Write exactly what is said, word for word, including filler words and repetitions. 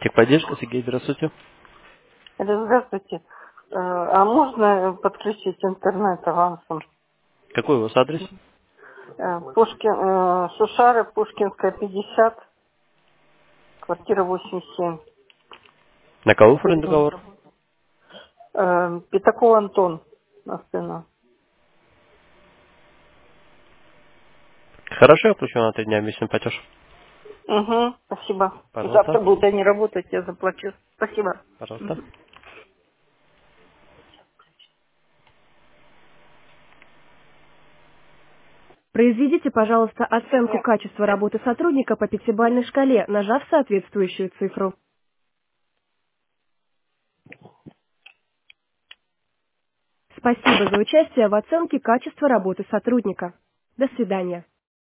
Техподдержка, Сергей, здравствуйте. Алло, здравствуйте. Э, А можно подключить интернет авансом? Какой у вас адрес? Э, Пушкин, э, Шушары, Пушкинская, пятьдесят, квартира восемьдесят семь. На кого оформлен договор? Э, Пятаков Антон, на сына. Хорошо, я включу на три дня обещанный платеж. Угу, спасибо. Пожалуйста. Завтра будут они работать, я заплачу. Спасибо. Пожалуйста. Произведите, пожалуйста, оценку качества работы сотрудника по пятибалльной шкале, нажав соответствующую цифру. Спасибо за участие в оценке качества работы сотрудника. До свидания.